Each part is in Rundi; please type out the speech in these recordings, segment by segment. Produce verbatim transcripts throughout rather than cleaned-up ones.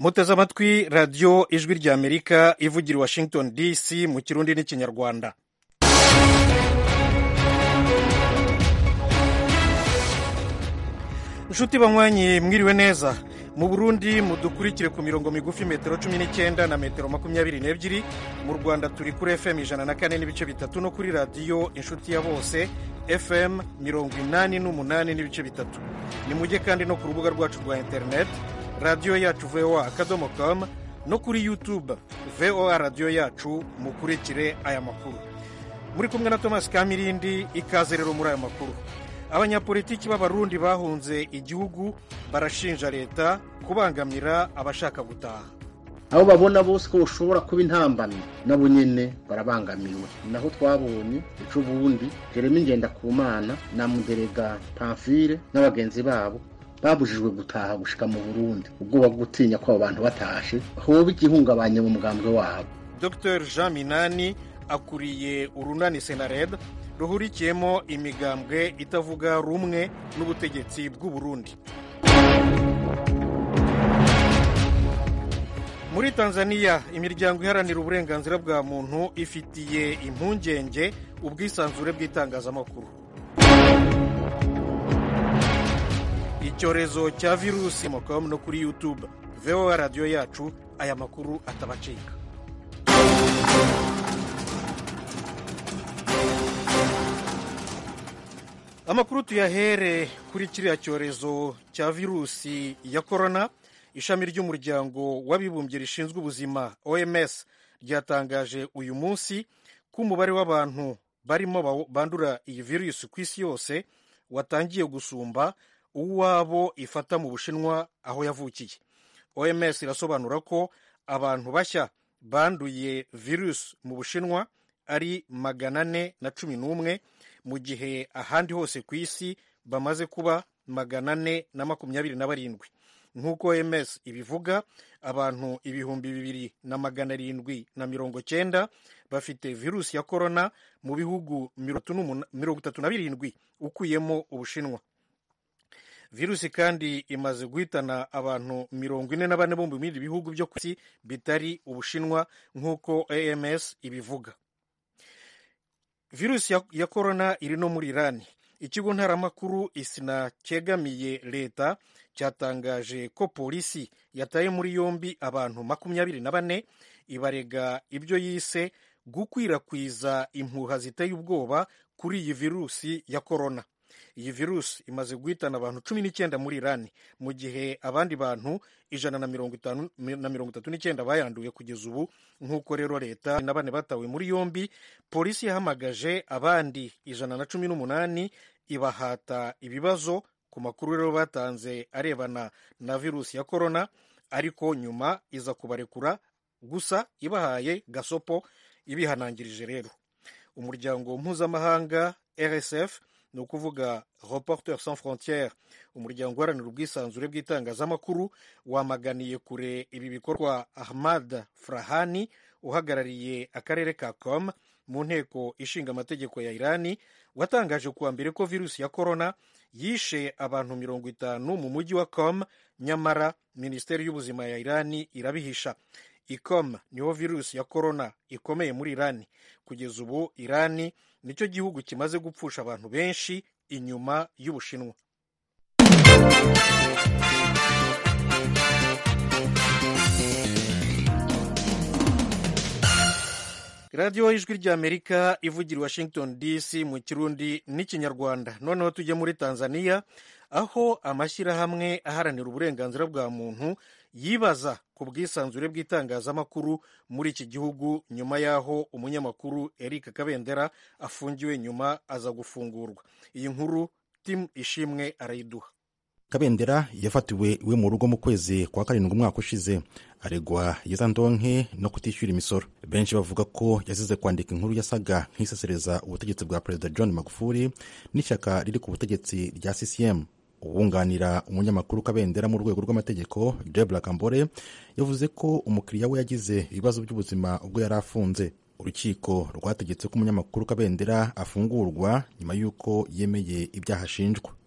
muteze amatwi radiyo ijwi ry'amerika ivugira i washington dc mu kirundi n'ikinyarwanda. inshuti banywanyi mwiriwe neza. mu burundi mudukurikire ku mirongo migufi metero cumi n'icyenda na metero makumyabiri n'ebyiri. mu rwanda turi kuri fm ijana na kane n'ibice bitatu no kuri radiyo inshuti ya bose fm mirongo inani n'umunani n'ibice bitatu. ni mujye kandi no ku rubuga rwacu rwa interineti radiyo yacu voa akadomo com no kuri youtube voa radiyo yacu. mukurikire aya makuru muri kumwe na thomas kamirindi. ikaze rero muri aya makuru. abanyapolitiki b'abarundi bahunze igihugu barashinja leta kubangamira abashaka gutaha. abo babona bose ko ushobora kuba intambamyi nabo nyene barabangamiwe. naho twabonye ejo bundi Jeremy Ngendakumana na Muderega Pamphile n'abagenzi babo babujijwe gutaha gushika mu Burundi, ubwoba bwo gutinya ko abo bantu batashe hoba igihungabanye mu mugambwe wabo. Dr Jean Minani akuriye urunani Senared ruhurikiyemo imigambwe itavuga rumwe n'ubutegetsi bw'u Burundi. muri Tanzania imiryango iharanira uburenganzira bwa muntu ifitiye impungenge ubwisanzure bw'itangazamakuru. icyorezo cya virusi com no kuri youtube voa radiyo yacu. aya makuru atabacika. amakuru tuyahere kuri kiriya cyorezo cya virusi ya korona. ishami ry'umuryango w'abibumbye rishinzwe ubuzima O M S ryatangaje uyu munsi ko umubare w'abantu barimo bandura iyi virusi ku isi yose watangiye gusumba uwabo ifata mu Bushinwa aho yavukiye. O M S irasobanura ko abantu bashya banduye virusi mu Bushinwa ari magana ane na cumi n'umwe mu gihe ahandi hose ku isi bamaze kuba magana ane na makumyabiri na barindwi. nk'uko O M S ibivuga, abantu ibihumbi bibiri na magana arindwi na mirongo cyenda bafite virusi ya korona mu bihugu mirongo itatu na birindwi ukuyemo Ubushinwa. virusi kandi imaze guhitana abantu mirongo ine na bane bo mu bindi bihugu byo ku isi bitari Ubushinwa nk'uko O M S ibivuga. virusi ya, ya korona iri no muri Irani. ikigo ntaramakuru isina cyegamiye leta cyatangaje ko polisi yataye muri yombi abantu makumyabiri na bane ibarega ibyo yise gukwirakwiza impuha ziteye ubwoba kuri iyi virusi ya korona. iyi virusi imaze guhitana abantu cumi n'icyenda muri Irani mu gihe abandi bantu ijana na mirongo itanu na mirongo itatu n'icyenda bayanduye kugeza ubu. nk'uko rero leta na bane batawe muri yombi, polisi yahamagaje abandi ijana na cumi n'umunani ibahata ibibazo ku makuru rero batanze arebana na virusi ya korona, ariko nyuma iza kubarekura gusa ibahaye gasopo ibihanangirije. rero umuryango mpuzamahanga R S F ni ukuvuga Reporters sans frontières, umuryango uharanira ubwisanzure bw'itangazamakuru, wamaganiye kure ibi bikorwa. Ahmad Frahani uhagarariye akarere ka Com mu nteko ishinga amategeko ya Irani watangaje kuwa mbere ko virusi ya korona yishe abantu mirongo itanu mu mujyi wa Com, nyamara minisiteri y'ubuzima ya Irani irabihisha. ikom niho virusi ya korona ikomeye muri Irani. kugeza ubu Irani nicyo gihugu kimaze gupfusha abantu benshi inyuma y'Ubushinwa. radiyo y'ijwi ry'Amerika ivugira i Washington D C mu kirundi n'ikinyarwanda. noneho tujye muri Tanzania aho amashyirahamwe aharanira uburenganzira bwa muntu yibaza ku bwisanzure bw'itangazamakuru muri iki gihugu nyuma y'aho umunyamakuru Eric Kabendera afungiwe nyuma aza gufungurwa. iyi nkuru Tim Ishimwe arayiduha. Kabendera yafatiwe iwe mu rugo mu kwezi kwa karindwi umwaka ushize, aregwa yezandonke no kutishyura imisoro. benshi bavuga ko yazize kwandika inkuru yasaga nk'isesereza ubutegetsi bwa Perezida John Magufuli n'ishyaka riri ku butegetsi rya C C M. uwunganira umunyamakuru Kabendera mu rwego rw'amategeko Debra Kambore yavuze ko umukiriya we yagize ibibazo by'ubuzima ubwo yari afunze. urukiko rwategetse ko umunyamakuru Kabendera afungurwa nyuma y'uko yemeye ibyaha ashinjwa.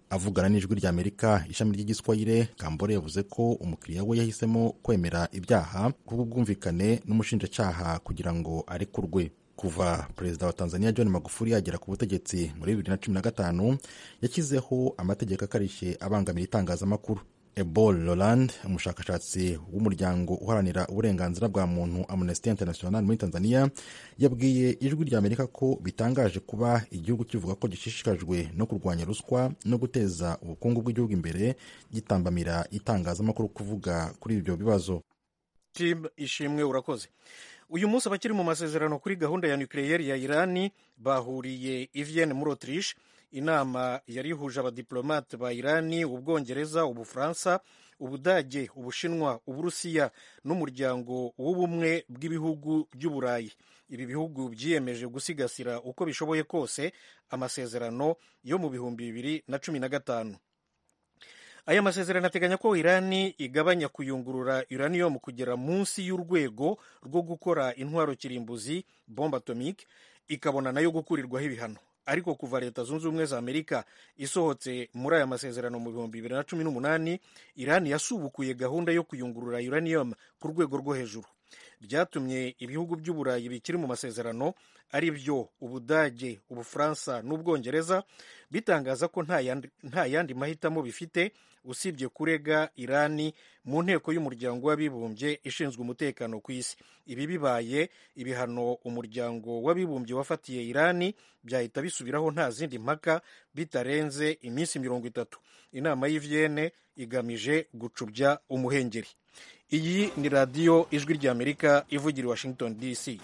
avugana n'ijwi rya Amerika ishami ry'igiswahili, Kambole yavuze ko umukiriya we yahisemo kwemera ibyaha kubw'ubwumvikane n'umushinjacyaha kugira ngo arekurwe. Kuva perezida wa Tanzania John Magufuli yagera ku butegetsi muri bibiri na cumi na gatanu yashyizeho amategeko akarishye abangamira itangazamakuru. Ebol Roland, umushakashatsi w'umuryango uharanira uburenganzira bwa muntu Amnesty International muri Tanzania, yabwiye ijwi rya Amerika ko bitangaje kuba igihugu kivuga ko gishishikajwe no kurwanya ruswa no guteza ubukungu bw'igihugu imbere gitambamira itangazamakuru kuvuga kuri ibyo bibazo. Tim Ishimwe, urakoze. Uyu munsi abakiri mu masezerano kuri gahunda ya nucleaire ya Irani bahuriye i Vienne muri Autriche. Inama yari ihuje abadiplomate ba Irani, Ubwongereza, Ubufaransa, Ubudage, Ubushinwa, Uburusiya n'umuryango w'ubumwe bw'ibihugu by'Uburayi. Ibi bihugu byiyemeje gusigasira uko bishoboye kose amasezerano yo mu bihumbi bibiri na cumi na gatanu. Aya masezerano ateganya ko Irani igabanya kuyungurura uranium kugera munsi y'urwego rwo gukora intwaro kirimbuzi bombe atomique, ikabona nayo gukurirwaho ibihano. Ariko kuva Leta Zunze Ubumwe za Amerika isohotse muri aya masezerano mu bihumbi bibiri na cumi n'umunani, Irani yasubukuye gahunda yo kuyungurura uranium ku rwego rwo hejuru. Byatumye ibihugu by'Uburayi bikiri mu masezerano ari byo Ubudage, Ubufaransa n'Ubwongereza bitangaza ko nta yandi, nta yandi mahitamo bifite usibye kurega Irani mu nteko y'umuryango w'abibumbye ishinzwe umutekano ku isi. Ibi bibaye, ibihano umuryango w'abibumbye wafatiye Irani byahita bisubiraho nta zindi mpaka bitarenze iminsi mirongo itatu. Inama y'i Vienne igamije gucubya umuhengeri. Iyi ni radiyo ijwi rya Amerika ivugira i Washington D C.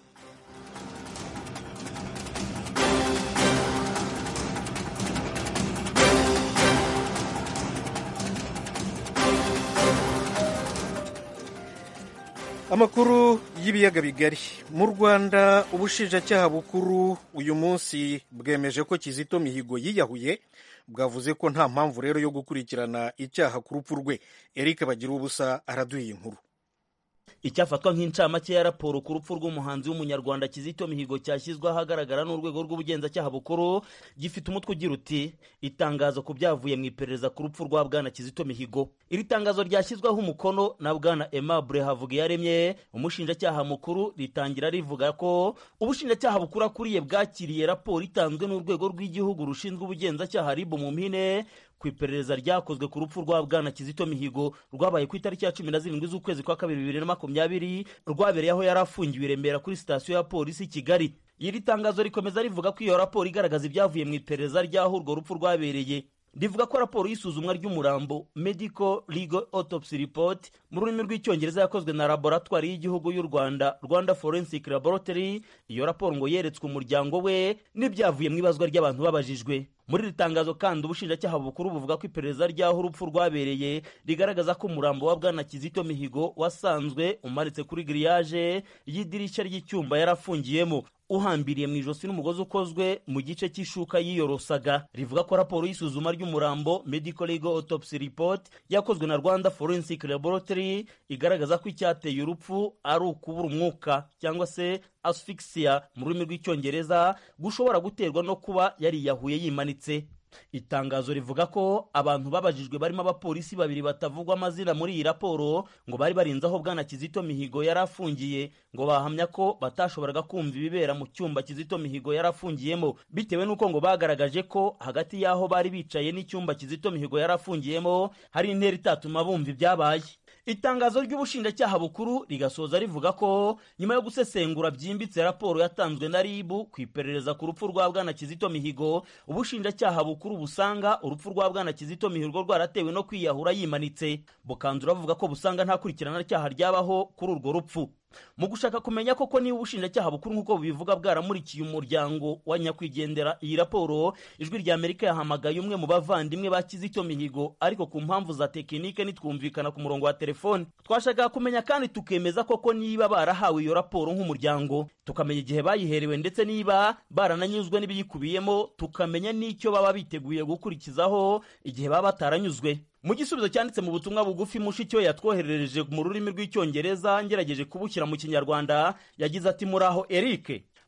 Amakuru y'ibiyaga bigari. Mu Rwanda ubushinjacyaha bukuru uyu munsi bwemeje ko Kizito Mihigo yiyahuye, bwavuze ko nta mpamvu rero yo gukurikirana icyaha ku rupfu rwe. Eric Bagirubusa araduha inkuru. Icyafatwa nk'incamake ya raporo ku rupfu rw'umuhanzi w'umunyarwanda Kizito Mihigo cyashyizwe ahagaragara n'urwego rw'ubugenzacyaha bukuru gifite umutwe ugira uti itangazo ku byavuye mu iperereza ku rupfu rwa bwana Kizito Mihigo. Iri tangazo ryashyizweho umukono na bwana Aimable Havugiyaremye, umushinjacyaha mukuru, ritangira rivuga ko ubushinjacyaha bukuru akuriye bwakiriye raporo itanzwe n'urwego rw'igihugu rushinzwe ubugenzacyaha R I B mu mpine ku iperereza ryakozwe ku rupfu rwa bwana Kizito Mihigo rwabaye ku itariki ya cumi na zirindwi z'ukwezi kwa kabiri bibiri na makumyabiri, rwabereye aho yari afungiwe i Remera kuri sitasiyo ya polisi i Kigali. Iri tangazo rikomeza rivuga ko iyo raporo igaragaza ibyavuye mu iperereza ry'aho urwo rupfu rwabereye. Rivuga ko raporo y'isuzumwa ry'umurambo Medical Legal Autopsy Report mu rurimi rw'icyongereza yakozwe na laboratoire y'igihugu y'u Rwanda, Rwanda Forensic Laboratory. Iyo raporo ngo yeretswe umuryango we n'ibyavuye mu ibazwa ry'abantu babajijwe. Muri iri tangazo kandi ubushinjacyaha bukuru buvuga ko iperereza ry'aho urupfu rwabereye rigaragaza ko umurambo wa bwana Kizito Mihigo wasanzwe umaritse kuri grillage y'idirishya ry'icyumba yarafungiyemo, uhambiriye mu ijosi n'umugozi ukozwe mu gice cy'ishuka yiyorosaga. Rivuga ko raporo y'isuzuma ry'umurambo Medical Legal Autopsy Report yakozwe na Rwanda Forensic Laboratory igaragaza ko icyateye urupfu ari ukubura umwuka cyangwa se asphyxia mu rurimi rw'icyongereza, gushobora guterwa no kuba yariyahuye yimanitse. Itangazo rivuga ko abantu babajijwe barimo abapolisi babiri batavugwa amazina muri iyi raporo ngo bari barinze aho bwana Kizito Mihigo yarafungiye, ngo bahamya ko batashoboraga kumva ibibera mu cyumba Kizito Mihigo yarafungiyemo, bitewe n'uko ngo bagaragaje ko hagati y'aho bari bicaye n'icyumba Kizito Mihigo yarafungiyemo hari intera itatuma bumva ibyabaye. Itangazo ry'ubushinjacyaha bukuru rigasoza rivuga ko nyuma yo gusesengura byimbitse raporo yatanzwe na R I B ku iperereza ku rupfu rwa bwana Kizito Mihigo, ubushinjacyaha bukuru busanga urupfu rwa bwana Kizito Mihigo rwaratewe no kwiyahura yimanitse. Bukanzura buvuga ko busanga nta kurikirana cyaha ryabaho kuri urwo rupfu. Mu gushaka kumenya koko niba ubushinjacyaha bukuru nk'uko bivuga bwaramurikiye umuryango wa nyakwigendera iyi raporo, ijwi rya Amerika yahamagaye umwe mu bavandimwe ba Kizito Mihigo, ariko ku mpamvu za tekinike nitwumvikana ku murongo wa telefone. Twashaka kumenya kandi tukemeza koko niba barahawe iyo raporo nk'umuryango, tukamenya igihe bayiherewe ndetse niba barananyuzwe n'ibiyikubiyemo, tukamenya n'icyo baba biteguye gukurikizaho igihe baba bataranyuzwe. Mu gisubizo cyanditse mu butumwa bugufi mushiki we yatwoherereje mu rurimi rw'icyongereza ngerageje kubukira mu kinyarwanda, yagize ati muraho Eric,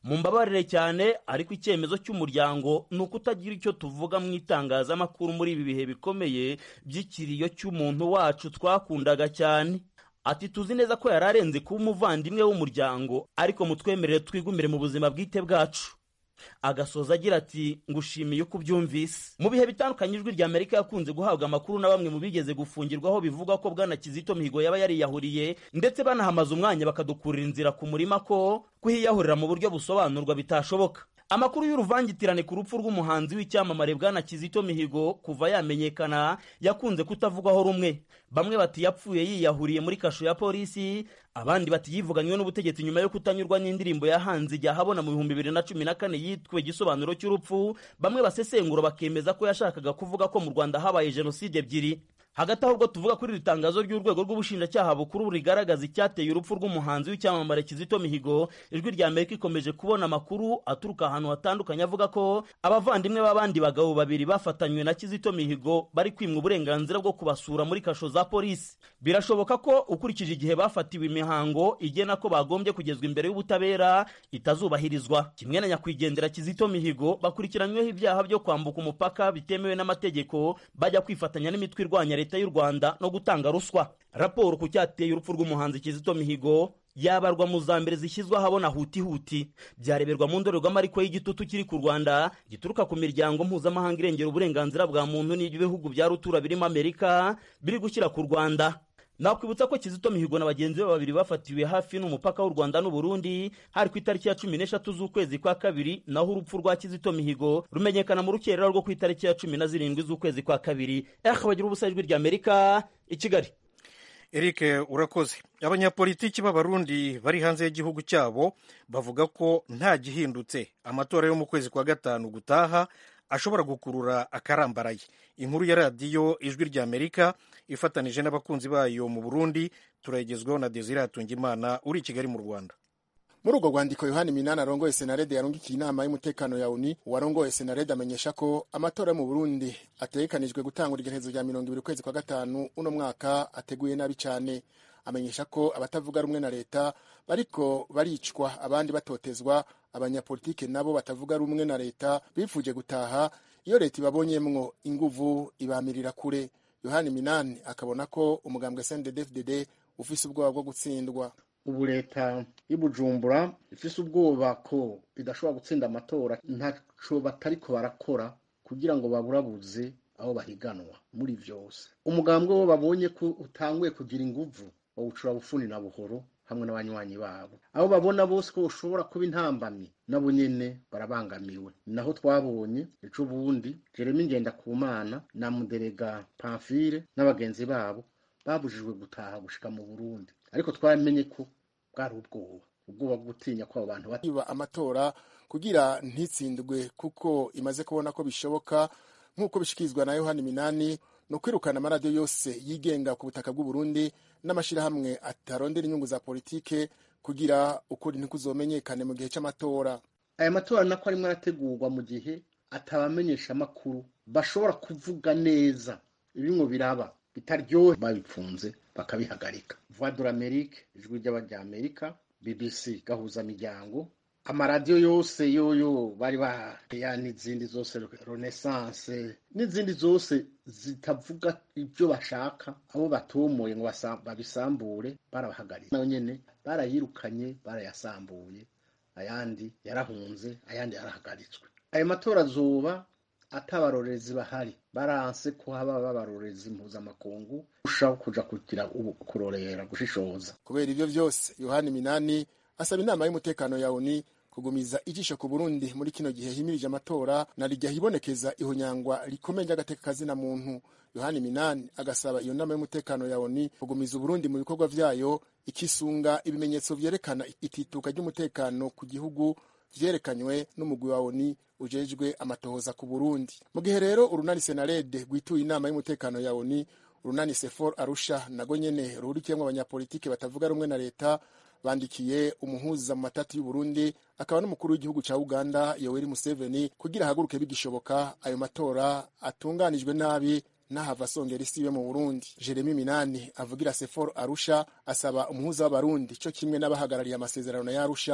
mu mbabarire cyane ariko icyemezo cy'umuryango ni uko utagira icyo tuvuga mu itangazamakuru muri ibi bihe bikomeye by'ikiriyo cy'umuntu wacu twakundaga cyane. Ati tuzi neza ko yari arenze kuba umuvandimwe w'umuryango, ariko mutwemerere twigumire mu buzima bwite bwacu. Agasoza agira ati ngushimiye uko ubyumvise. Mu bihe bitandukanye ijwi rya Amerika yakunze guhabwa amakuru na bamwe mu bigeze gufungirwaho bivuga ko bwana Kizito Mihigo yaba yariyahuriye, ndetse banahamaze umwanya bakadukurira inzira ku murima ko kuhiyahurira mu buryo busobanurwa bitashoboka. Amakuru y'uruvangitirane ku rupfu rw'umuhanzi w'icyamamare bwana Kizito Mihigo kuva yamenyekana yakunze kutavugwaho rumwe. Bamwe bati yapfuye yiyahuriye muri kasho ya polisi, abandi bati yivuganywe n'ubutegetsi nyuma yo kutanyurwa n'indirimbo yahanze ijya habona mu bihumbi bibiri na cumi na kane yitwe Igisobanuro cy'urupfu. Bamwe basesengura bakemeza ko yashakaga kuvuga ko mu Rwanda habaye jenoside ebyiri. Hagati aho ubwo tuvuga kuri iri tangazo ry'urwego rw'ubushinjacyaha bukuru rigaragaza icyateye urupfu rw'umuhanzi w'icyamamare Kizito Mihigo, ijwi rya Amerika ikomeje kubona amakuru aturuka ahantu hatandukanye avuga ko abavandimwe b'abandi bagabo babiri bafatanywe na Kizito Mihigo bari kwimwa uburenganzira bwo kubasura muri kasho za polisi. Birashoboka ko ukurikije igihe bafatiwe imihango igena ko bagombye kugezwa imbere y'ubutabera itazubahirizwa. Kimwe na nyakwigendera Kizito Mihigo bakurikiranyweho ibyaha byo kwambuka umupaka bitemewe n'amategeko, bajya kwifatanya n'imitwe irwanya leta y'u Rwanda no gutanga ruswa. Raporo ku cyateye urupfu rw'umuhanzi Kizito Mihigo yabarwa mu za mbere zishyizwe ahabona huti huti, byareberwa mu ndorerwamo ariko y'igitutu kiri ku Rwanda gituruka ku miryango mpuzamahanga irengera uburenganzira bwa muntu n'ibihugu bya rutura birimo Amerika biri gushyira ku Rwanda. Nakwibutsa ko Kizito Mihigo na bagenzi be babiri bafatiwe hafi n'umupaka w'u Rwanda n'u Burundi hari ku itariki ya cumi n'eshatu z'ukwezi kwa kabiri, naho urupfu rwa Kizito Mihigo rumenyekana mu rukerera rwo ku itariki ya cumi na zirindwi z'ukwezi kwa kabiri. Eh bagira ubusa ijwi rya Amerika i Kigali. Eric urakoze. Abanyapolitiki b'abarundi bari hanze y'igihugu cyabo bavuga ko nta gihindutse amatora yo mu kwezi kwa gatanu gutaha ashobora gukurura akarambaraye. Inkuru ya radiyo ijwi rya Amerika ifatanije n'abakunzi bayo mu Burundi turayigezweho na Desire Hatungimana uri i Kigali mu Rwanda. Muri urwo rwandiko Yohani Minani arongoye Senarede yarungikiye inama y'umutekano ya Oni, uwarongoye Senarede amenyesha ko amatora yo mu Burundi ategekanijwe gutangura igenekerezo rya mirongo ibiri ukwezi kwa gatanu uno mwaka ateguye nabi cyane. Amenyesha ko abatavuga rumwe na leta bariko baricwa, abandi batotezwa. Abanyapolitike nabo batavuga rumwe na leta bifuje gutaha iyo leta ibabonyemwo inguvu ibamirira kure. Yohani Minani akabona ko umugambwe S N D D F D D ufise ubwoba bwo gutsindwa. Ubu leta y'Ibujumbura ifise ubwoba ko idashobora gutsinda amatora, ntaco batariko barakora kugira ngo baburabuze aho bahiganwa muri vyose. Umugambwe wo babonye ko utanguye kugira inguvu bawucura bufuni na buhoro hamwe n'abanywanyi babo. Abo babona bose ko ushobora kuba intambamyi nabo nyene barabangamiwe. Naho twabonye ejo bundi Jeremy Ngendakumana na Muderega Pamphile n'abagenzi babo babujijwe gutaha gushika mu Burundi, ariko twamenye ko bwari ubwoba ubwoba bwo gutinya ko abantu batiba amatora kugira ntitsindwe kuko imaze kubona ko bishoboka nk'uko bishikizwa na Yohani Minani no kwirukana amaradiyo yose yigenga ku butaka bw'u Burundi n'amashirahamwe atarondera inyungu za politike kugira ukuri ntikuzomenyekane mu gihe cy'amatora. Aya matora nako arimo arategurwa mu gihe atabamenyesha amakuru bashobora kuvuga neza ibingo biraba bitaryohe, babipfunze bakabihagarika. Voix de l'Amérique, ijwi ry'Abanyamerika, B B C gahuza miryango, amaradiyo yose yoyo bari bahaya n'izindi zose, Renaissance n'izindi zose zitavuga ibyo bashaka, abo batomoye ngo babisambure barabahagaritse. Nayo nyene barayirukanye barayasambuye, ayandi yarahunze, ayandi yarahagaritswe. Ayo matora azoba atabarorezi bahari, baranse ko haba babarorezi mpuzamakungu ushaho kuja kugira kurorera gushishoza. Kubera ibyo byose Yohani Minani asaba inama y'umutekano ya Oni kugumiza ijisho ku Burundi muri kino gihe himirije amatora na rijya hibonekeza ihonyangwa rikomeye ry'agateka kazina muntu. Yohani Minani agasaba iyo nama y'umutekano ya Oni kugumiza Burundi mu bikorwa vyayo, ikisunga ibimenyetso vyerekana itituka ry'umutekano ku gihugu vyerekanywe n'umugwi wa Oni ujejwe amatohoza ku Burundi. Mu gihe rero urunani Senarede gwituye inama y'umutekano ya Oni, urunani Sefor Arusha nago nyene ruhurikiyemwo abanyapolitike batavuga rumwe na leta bandikiye umuhuza mu matati y'u Burundi akaba n'umukuru w'igihugu ca Uganda Yoweri Museveni kugira haguruke bigishoboka ayo matora atunganijwe nabi n'ahava songera isibe mu Burundi. Jeremy Minani avugira Sefor Arusha asaba umuhuza w'abarundi cyo kimwe n'abahagarariye amasezerano ya Arusha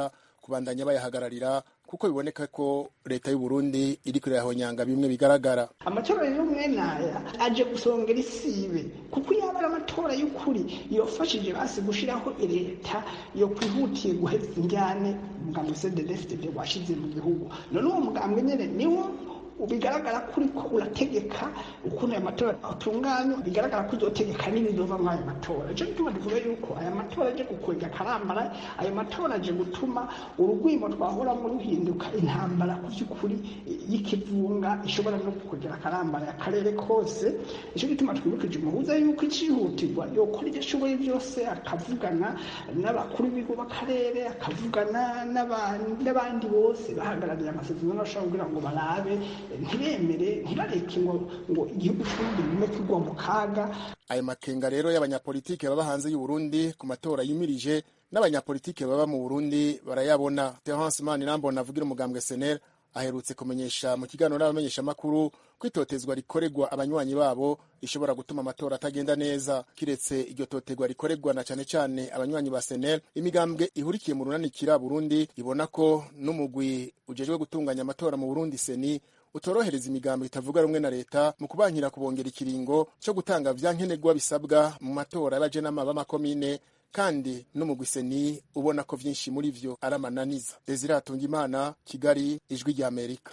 kubandanya bayahagararira kuko biboneka ko leta y'u Burundi iri kurahonyanga bimwe bigaragara. Amatora y'umwe naya aje gusongera isibe kuko yaba ari amatora y'ukuri yofashije basi gushiraho leta yo kwihutiye guheza injyane umugambi C D F D washize mu gihugu. None uwo mugambi nyene niwo ubigaragara kuri ko urategeka ukuntu aya matora atunganywa, bigaragara ko uzotegeka n'ibizova muri aya matora. Ico gituma tuvuga yuko aya matora aje gukwega karambara, aya matora aje gutuma urugwimo twahora mu ruhinduka intambara ku by'ukuri y'ikivunga ishobora no kukwegera karambara akarere kose. Ico gituma twibukije umuhuza yuko icihutirwa yokora ibyo ashoboye byose, akavugana n'abakuru b'ibigo b'akarere, akavugana n'abandi bose bahagarariye amasezerano ashobora kugira ngo barabe ntibemere ntibareke ngo ngo igihugu cy'uburundi bime kigwa mu kaga. Ayo makenga rero y'abanyapolitike baba hanze y'u Burundi ku matora yimirije n'abanyapolitike baba mu Burundi barayabona. Terence Manirambona avugira umugambwe S N L aherutse kumenyesha mu kiganiro n'abamenyesha makuru kwitotezwa rikoregwa abanywanyi babo ishobora gutuma amatora atagenda neza. Kiretse iryo totegwa rikoregwa na cyane cyane abanywanyi ba S N L, imigambwe ihurikiye mu runanikira Burundi ibona ko n'umugwi ujejwe gutunganya amatora mu Burundi seni utorohereza imigambo itavuga rumwe na leta mu kubankira kubongera ikiringo cyo gutanga vyankenerwa bisabwa mu matora y'abajenama b'amakomine, kandi n'umugwi seni ubona ko vyinshi muri vyo aramananiza. Desire Hatungimana, Kigali, Ijwi rya Amerika.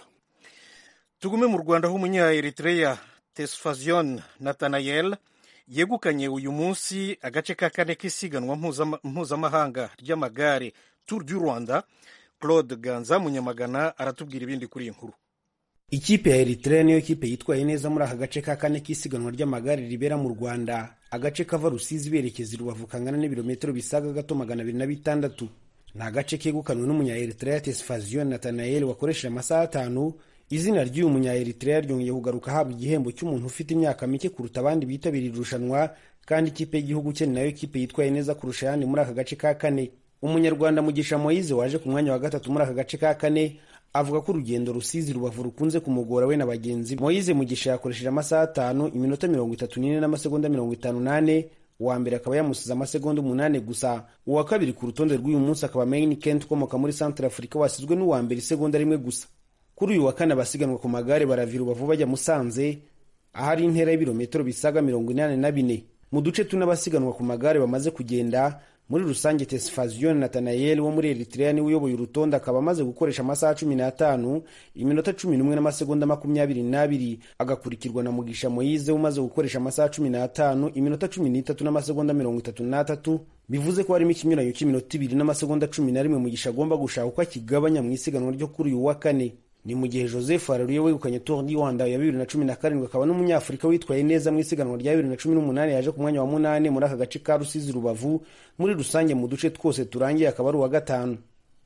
Tugume mu Rwanda h'umunya Eritrea Tesfazion Nathanael yegukanye uyu munsi agace ka kane k'isiganwa mpuzamahanga ry'amagare Tour du Rwanda. Claude Ganza Munyamagana aratubwira ibindi kuri iyi nkuru. Ikipe ya Eritrea niyo kipe yitwaye neza muri aka gace ka kane k'isiganwa ry'amagare ribera mu Rwanda, agace kava Rusizi berekeza i Rubavu kangana n'ibirometero bisaga gato magana abiri na bitandatu. Ni agace kegukanwe n'umunya Eritrea Tesfazion Nathanael wakoresheje amasaha atanu. Izina ry'uyu munya Eritrea ryongeye kugaruka ahabwa igihembo cy'umuntu ufite imyaka mike kuruta abandi bitabiriye irushanwa, kandi ikipe y'igihugu cye nayo kipe yitwaye neza kurusha ayandi muri aka gace ka kane. Umunyarwanda Mugisha Moise waje ku mwanya wa gatatu muri aka gace ka kane avuga ko urugendo Rusizi Rubavu rukunze kumugora we na bagenzi. Moise Mugisha yakoresheje amasaha atanu iminota mirongo itatu n'ine n'amasegonda mirongo itanu n'ane. Uwa mbere akaba yamusize amasegonda umunane gusa. Uwa kabiri ku rutonde rw'uyu munsi akaba Main Kent ukomoka muri Central Africa wasizwe n'uwa mbere isegonda rimwe gusa. Kuri uyu wa kane abasiganwa ku magare baravira Rubavu bajya Musanze ahari intera y'ibirometero bisaga mirongo inani na bine. Mu duce tune abasiganwa ku magare bamaze kugenda. Muri rusange Tesfazion Nathanael wo muri Eritrea ni uyoboye urutonde, akaba amaze gukoresha amasaha cumi n'atanu iminota cumi n'umwe n'amasegonda makumyabiri n'abiri, agakurikirwa na Mugisha Moise umaze gukoresha amasaha cumi n'atanu iminota cumi n'itatu n'amasegonda mirongo itatu n'atatu. Bivuze ko harimo ikinyuranyo cy'iminota ibiri n'amasegonda cumi na rimwe Mugisha agomba gushaka uko akigabanya mu isiganwa ryo kuri uyu wa kane. Ni mu gihe Joseph Areruya wegukanye Tour du Rwanda ya bibiri na cumi na karindwi akaba n'umunyafurika witwaye neza mu isiganwa rya bibiri na cumi n'umunani yaje ku mwanya wa munani muri aka gace ka Rusizi Rubavu. Muri rusange mu duce twose turangiye akaba ari uwa gatanu.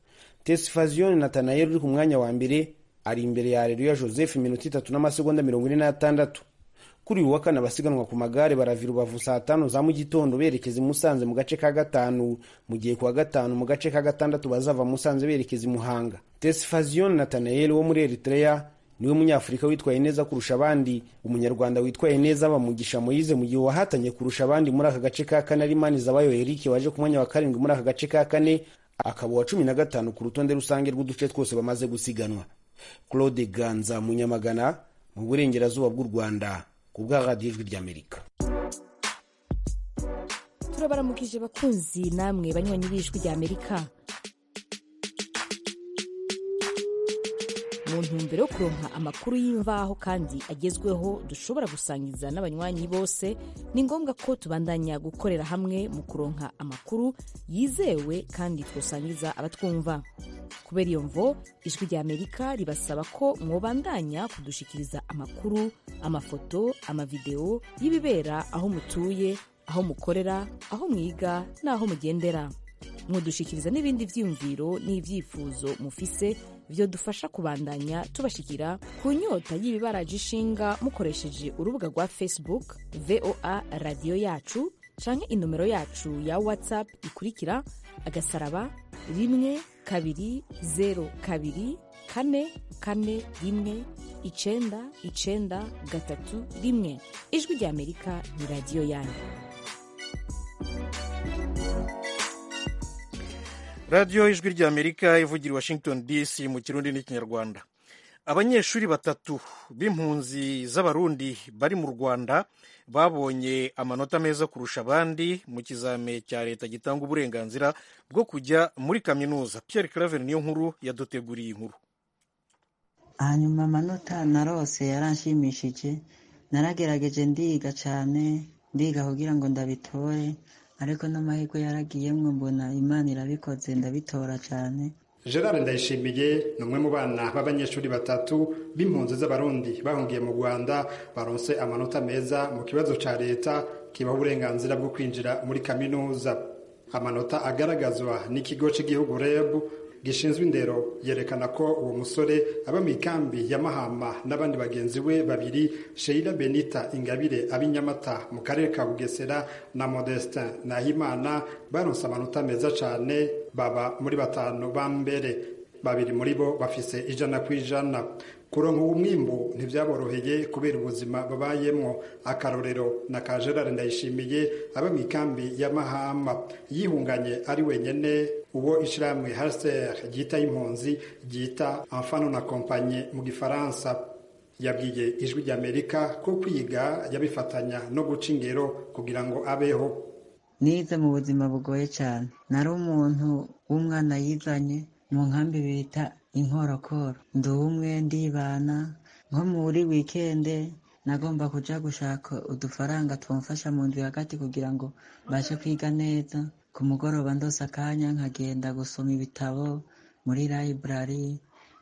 Tesfazion Nathanael uri ku mwanya wa mbere ari imbere ya Areruya Joseph iminota itatu n'amasegonda mirongo ine n'atandatu. Kuri uyu wa kane abasiganwa ku magare baravira Rubavu saa tanu za mu gitondo berekeza i Musanze mu gace ka gatanu, mu gihe ku wa gatanu mu gace ka gatandatu bazava Musanze berekeza i Muhanga. Tesfazion Nathanael wo muri Eritrea niwe munyafurika witwaye neza kurusha abandi. Umunyarwanda witwaye neza aba Mugisha Moise mu gihe wahatanye kurusha abandi muri aka gace ka kane ari Manizabayo Eric waje ku mwanya wa karindwi muri aka gace ka kane, akaba wa cumi na gatanu ku rutonde rusange rw'uduce twose bamaze gusiganwa. Claude Ganza Munyamagana mu burengerazuba bw'u Rwanda ku bwa Radio Ijwi ry'Amerika. Turabaramukije bakunzi namwe banywanyi b'Ijwi ry'Amerika. Mu ntumbero yo kuronka amakuru y'imvaho kandi agezweho dushobora gusangiza n'abanywanyi bose, ni ngombwa ko tubandanya gukorera hamwe mu kuronka amakuru yizewe kandi twosangiza abatwumva. Kubera iyo mvo Ijwi ry'Amerika ribasaba ko mwobandanya kudushikiriza amakuru, amafoto, amavideo y'ibibera aho mutuye, aho mukorera, aho mwiga n'aho mugendera. Mudushikiriza n'ibindi vyiyumviro n'ivyifuzo mufise vyo dufasha kubandanya tubashikira ku nyota y'ibibaraje ishinga mukoresheje urubuga rwa Facebook V O A Radio Yacu canke inomero yacu ya WhatsApp ikurikira agasaraba rimwe kabiri zero kabiri kane kane rimwe icenda icenda gatatu rimwe. Ijwi ry'Amerika ni radio yanyu. radiyo ijwi ry'amerika ivugira i washington dc mu kirundi n'ikinyarwanda. Abanyeshuri batatu b'impunzi z'abarundi bari mu Rwanda babonye amanota meza kurusha abandi mu kizame cya leta gitanga uburenganzira bwo kujya muri kaminuza. Pierre Claver niyo nkuru yaduteguriye inkuru. Hanyuma amanota narose yaranshimishije, naragerageje ndiga cyane, ndiga kugira ngo ndabitore, ariko n'amahirwe yaragiyemwo mbona Imana irabikoze ndabitora cyane. Gerard Ndayishimiye ni umwe mu bana b'abanyeshuri batatu b'impunzi z'abarundi bahungiye mu Rwanda baronse amanota meza mu kibazo ca leta kibaha uburenganzira bwo kwinjira muri kaminuza. Amanota agaragazwa n'ikigo cy'igihugu R E B gishinzwe indero yerekana ko uwo musore aba mu ikambi ya Mahama n'abandi bagenzi we babiri, Sheila Benita Ingabire ab'inyamata mu karere ka Bugesera na Modestin Nahimana baronse amanota meza cyane, baba muri batanu ba mbere. Babiri muri bo bafise ijana ku ijana. Kuronka umwimbu ntivyaboroheye kubera ubuzima babayemwo. Akarorero na ka Gerard Ndayishimiye aba mu ikambi ya Mahama yihunganye ari wenyene, uwo ishiramwe H C R ryita impunzi ryita Enfant non accompagné mu gifaransa. Yabwiye ijwi ry'Amerika ko kwiga yabifatanya no guca ingero kugira ngo abeho. Nize mu buzima bugoye cyane, nari umuntu w'umwana yizanye mu nkambi bita inkorokoro, ndi umwe ndibana. Nko muri wikende nagomba kuja gushaka udufaranga twamfasha mu ndwi hagati kugira ngo bashe kwiga neza. Ku mugoroba ndose akanya nkagenda gusoma ibitabo muri library,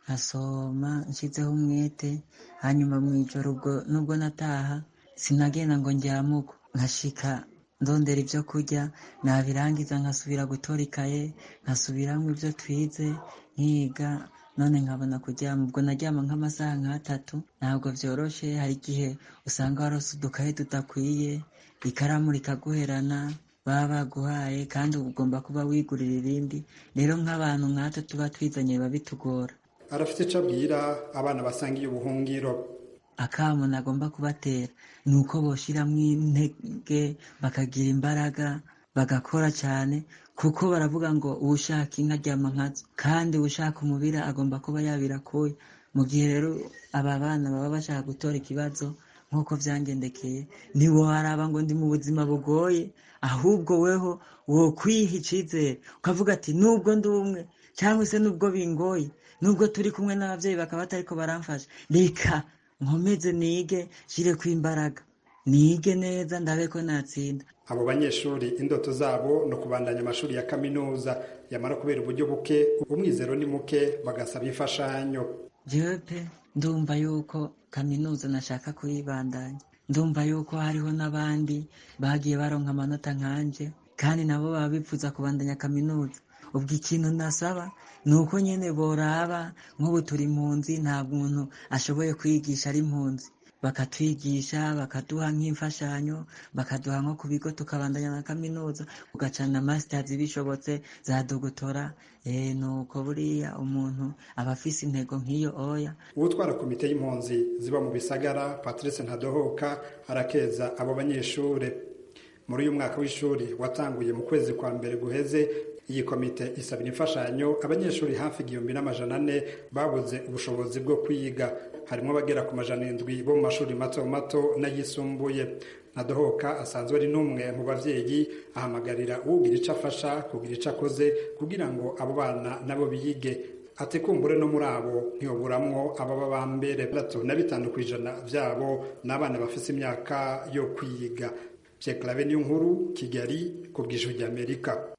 nkasoma nshizeho umwete. Hanyuma mu ijoro ubwo nubwo nataha sinagenda ngo njyamuko, nkashika ndondera ibyo kurya, nabirangiza nkasubira gutora ikaye, nkasubiramwo ibyo twize nkiga, none nkabona kuryama. Ubwo naryama nk'amasaha nk'atatu, ntabwo vyoroshe. Hari igihe usanga warose udukaye tudakwiye, ikaramu rikaguherana baba baguhaye kandi ugomba kuba wigurira irindi. Rero nk'abantu nk'atatu tuba twizanye biba bitugora. Arafite ico abwira abana basangiye ubuhungiro. Akamo nagomba kubatera ni uko boshiramwo intege, bakagira imbaraga, bagakora cyane, kuko baravuga ngo uwushaka inka aryama nkazo, kandi uwushaka umubira agomba kuba yabirakuye. Mu gihe rero aba bana baba bashaka gutora ikibazo nk'uko vyangendekeye, ntiworaba ngo ndi mu buzima bugoye, ahubwo weho wokwiha icizere ukavuga ati nubwo ndi umwe cyangwa se nubwo bingoye, nubwo turi kumwe n'abavyeyi bakaba batariko baramfasha, reka nkomeze nige, shire kw'imbaraga, nige neza ndabe ko natsinda. Abo banyeshuri indoto zabo no kubandanya amashuri ya kaminuza, yamara kubera uburyo buke umwizero ni muke bagasaba imfashanyo. Jewe pe ndumva yuko kaminuza nashaka kuyibandanya, ndumva yuko hariho n'abandi bagiye baronka amanota nkanje kandi nabo baba bifuza kubandanya kaminuza. Ubwo ikintu nasaba ni uko nyene boraba, nk'ubu turi impunzi, nta muntu ashoboye kwigisha ari impunzi, bakatwigisha bakaduha nk'imfashanyo, bakaduha nko ku bigo tukabandanya na kaminuza, ugacana masters bishobotse, za dogotora. Eh, nuko buriya umuntu aba afise intego nk'iyo oya. Uwutwara komite y'impunzi ziba mu bisagara Patrice Ntadohoka arakeza abo banyeshure. Muri uyu mwaka w'ishuri watanguye mu kwezi kwa mbere guheze, iyi komite isabira imfashanyo abanyeshuri hafi igihumbi n'amajana ane babuze ubushobozi bwo kwiga. Harimo bagera ku majana indwi bo mu mashuri mato mato n'ayisumbuye. Ntadohoka asanzwe ari n'umwe mu bavyeyi, ahamagarira uwugira ico afasha kugira ico akoze kugira ngo abo bana nabo biyige. Ati kumbure no muri abo ntiyoburamwo ababa ba mbere. Batatu na bitanu kw'ijana vyabo n'abana bafise imyaka yo kwiga. Pierre Claver niyo nkuru, Kigali, ku bw'ijwi ry'Amerika.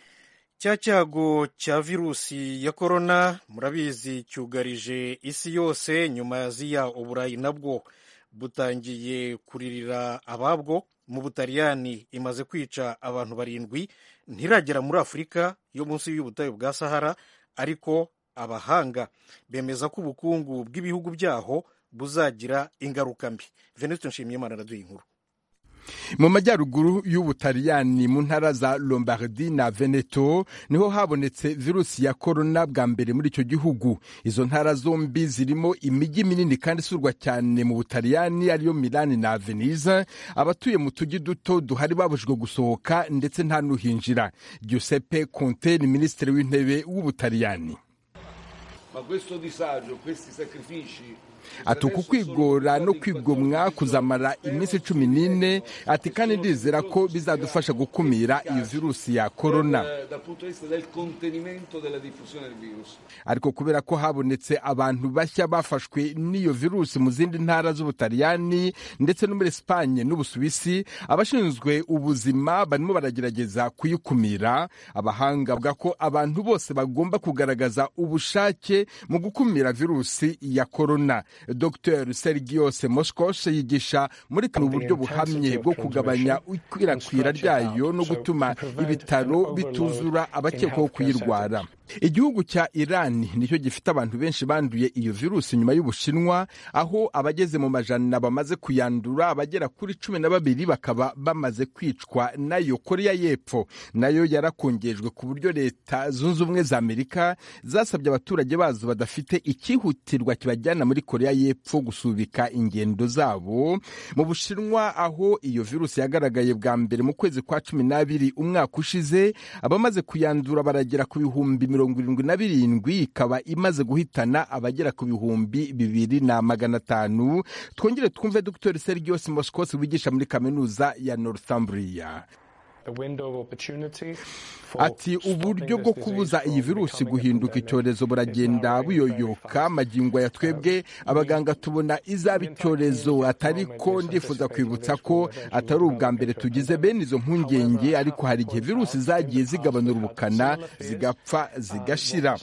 Cya cyago cya virusi ya korona murabizi cyugarije isi yose, nyuma ya ziya Uburayi nabwo butangiye kuririra ababwo. Mu Butaliyani imaze kwica abantu barindwi, ntiragera muri Afurika yo munsi y'ubutayu bwa Sahara, ariko abahanga bemeza ko ubukungu bw'ibihugu byaho buzagira ingaruka mbi. Venuste Nshimiyimana araduha inkuru. Mu majyaruguru y'Ubutaliyani mu ntara za Lombardi na Veneto niho habonetse virusi ya corona bwa mbere muri icyo gihugu. Izo ntara zombi zirimo imijyi minini kandi isurwa cyane mu Butaliyani ariyo Milan na Venice. Abatuye mu tujyi duto duhari babujijwe gusohoka ndetse nta nuhinjira. Giuseppe Conte ni minisitiri w'intebe w'Ubutaliyani. Ma questo disagio, questi sacrifici ati uku kwigora no kwigomwa kuzamara iminsi cumi n'ine, ati kandi ndizera ko bizadufasha gukumira iyo virusi ya corona. Ariko kubera ko habonetse abantu bashya bafashwe n'iyo virusi mu zindi ntara z'Ubutaliyani ndetse no muri Espagne n'Ubusuwisi, abashinzwe ubuzima barimo baragerageza kuyikumira. Abahanga bavuga ko abantu bose bagomba kugaragaza ubushake mu gukumira virusi ya corona. Docteur Sergios Moskos yigisha muri kano uburyo buhamye bwo kugabanya ikwirakwira ryayo no gutuma ibitaro bituzura abakekwaho kuyirwara. Igihugu cya Iran nicyo gifite abantu benshi banduye iyo virusi nyuma y'Ubushinwa, aho abageze mu majana bamaze kuyandura, abagera kuri cumi na babiri bakaba bamaze kwicwa nayo. Korea y'Epfo nayo yarakongejwe ku buryo Leta Zunze Ubumwe za Amerika zasabye abaturage bazo badafite ikihutirwa kibajyana muri Korea y'Epfo gusubika ingendo zabo. Mu Bushinwa aho iyo virusi yagaragaye bwa mbere mu kwezi kwa cumi n'abiri umwaka ushize, abamaze kuyandura baragera ku bihumbi mirongo irindwi na birindwi, ikaba imaze guhitana abagera ku bihumbi bibiri na magana atanu. Twongere twumve Dr Sergios Moskos wigisha muri kaminuza ya Northumbria. Ati uburyo bwo kubuza iyi virusi guhinduka icyorezo buragenda buyoyoka. Magingo ya twebwe abaganga tubona izaba icyorezo, atariko ndifuza kwibutsa ko atari ubwa mbere tugize bene izo mpungenge, ariko hari igihe virusi zagiye zigabanura ubukana zigapfa zigashira.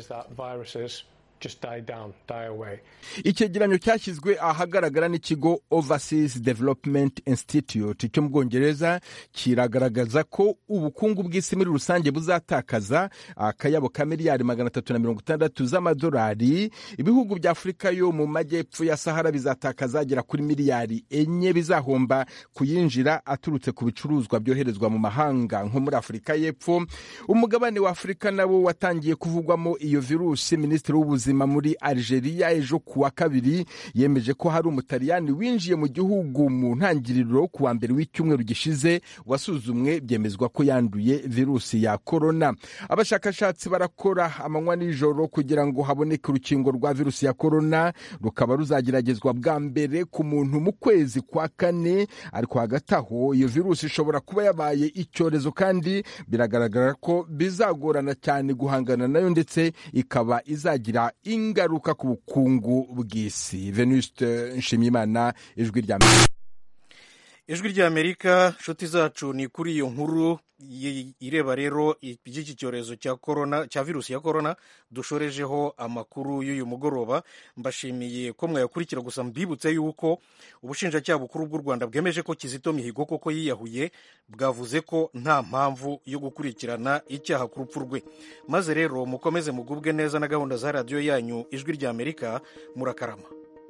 Icyegeranyo cyashyizwe ahagaragara n'ikigo Overseas Development Institute cyo mu Bwongereza kiragaragaza ko ubukungu bw'isi muri rusange buzatakaza akayabo ka miliyari magana atatu na mirongo itandatu z'amadolari. Ibihugu bya Afurika yo mu majyepfo ya Sahara bizatakaza agera kuri miliyari enye bizahomba kuyinjira aturutse ku bicuruzwa byoherezwa mu mahanga nko muri Afurika y'Epfo. Umugabane wa Afurika nawo watangiye kuvugwamo iyo virusi. Minisitiri w'ubuzima muri Algeria ejo kuwa kabiri yemeje ko hari Umutaliyani winjiye mu gihugu mu ntangiriro kuwa mbere w'icyumweru gishize wasuzumwe byemezwa ko yanduye virusi ya corona. Abashakashatsi barakora amanywa n'ijoro kugira ngo haboneke urukingo rwa virusi ya corona, rukaba ruzageragezwa bwa mbere ku muntu mu kwezi kwa kane. Ariko hagati aho iyo virusi ishobora kuba yabaye icyorezo kandi biragaragara ko bizagorana cyane guhangana nayo, ndetse ikaba izagira ingaruka ku bukungu bw'isi. Venuste Nshimiyimana, Ijwi rya Amerika. Ijwi rya Amerika, nshuti zacu, ni kuri iyo nkuru ireba rero iby'iki cyorezo cya corona, cya virusi ya corona dushorejeho amakuru y'uyu mugoroba. Mbashimiye ko mwayakurikira, gusa mbibutse yuko ubushinjacyaha bukuru bw'u Rwanda bwemeje ko Kizito Mihigo koko yiyahuye, bwavuze ko nta mpamvu yo gukurikirana icyaha ku rupfu rwe. Maze rero mukomeze mugubwe neza na gahunda za radiyo yanyu Ijwi rya Amerika. Murakarama.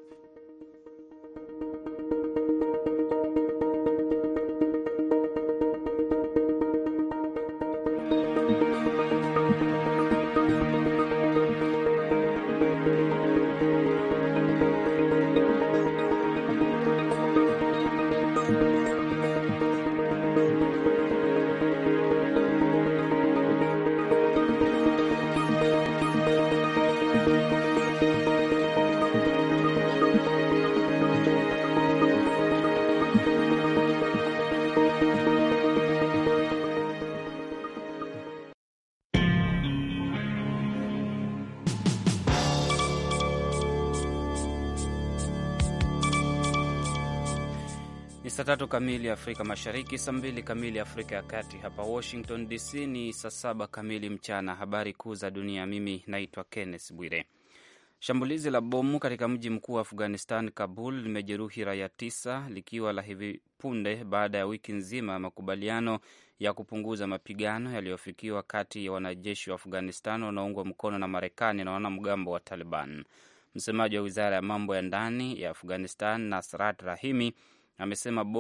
Saa tatu kamili Afrika Mashariki, saa mbili kamili Afrika ya Kati. Hapa Washington D C ni saa saba kamili mchana. Habari kuu za dunia, mimi naitwa Kenneth Bwire. Shambulizi la bomu katika mji mkuu wa Afghanistan, Kabul, limejeruhi raia tisa, likiwa la hivi punde baada ya wiki nzima ya makubaliano ya kupunguza mapigano yaliyofikiwa kati ya wanajeshi wa Afghanistan wanaoungwa mkono na Marekani na wanamgambo wa Taliban. Msemaji wa wizara ya mambo ya ndani ya Afghanistan, Nasrat Rahimi, amesema